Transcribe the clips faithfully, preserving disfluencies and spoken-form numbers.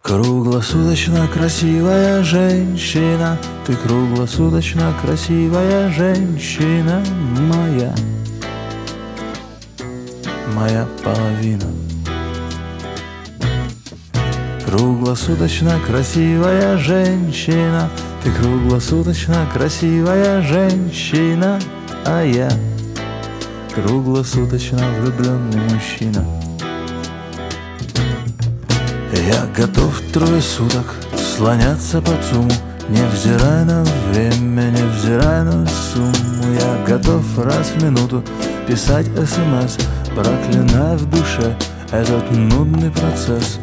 Круглосуточно красивая женщина, ты круглосуточно красивая женщина моя, моя половина. Круглосуточно красивая женщина, ты круглосуточно красивая женщина, а я круглосуточно влюбленный мужчина. Я готов трое суток слоняться по ЦУМу, невзирая на время, невзирая на сумму. Я готов раз в минуту писать СМС, проклиная в душе этот нудный процесс.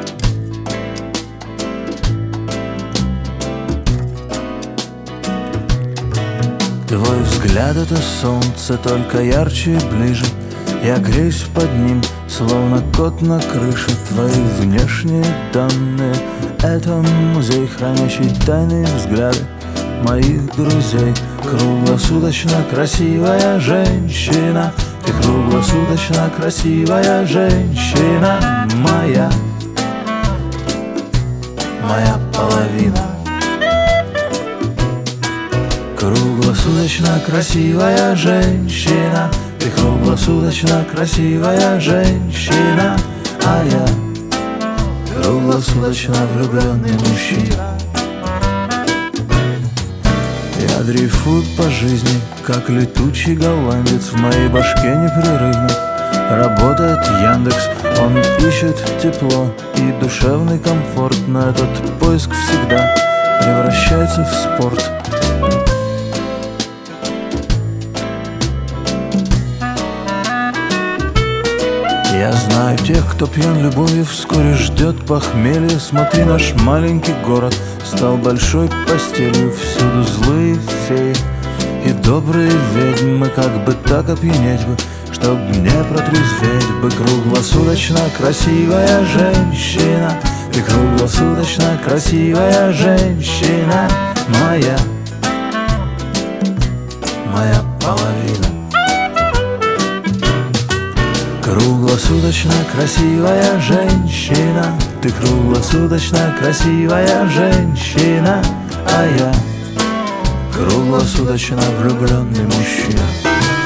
Твой взгляд — это солнце, только ярче и ближе. Я греюсь под ним, словно кот на крыше. Твои внешние данные — это музей, хранящий тайные взгляды моих друзей. Круглосуточно красивая женщина, ты круглосуточно красивая женщина моя, моя половина. Круглосуточно красивая женщина, ты круглосуточно красивая женщина, а я круглосуточно влюбленный мужчина. Я дрейфую по жизни, как летучий голландец. В моей башке непрерывно работает Яндекс. Он ищет тепло и душевный комфорт, но этот поиск всегда превращается в спорт. Я знаю тех, кто пьян любовью, вскоре ждет похмелье. Смотри, наш маленький город стал большой постелью. Всюду злые феи и добрые ведьмы. Как бы так опьянеть бы, чтоб не протрезветь бы. Круглосуточно красивая женщина, ты круглосуточно красивая женщина моя, моя половина. Круглосуточно красивая женщина, ты круглосуточно красивая женщина, а я круглосуточно влюбленный мужчина.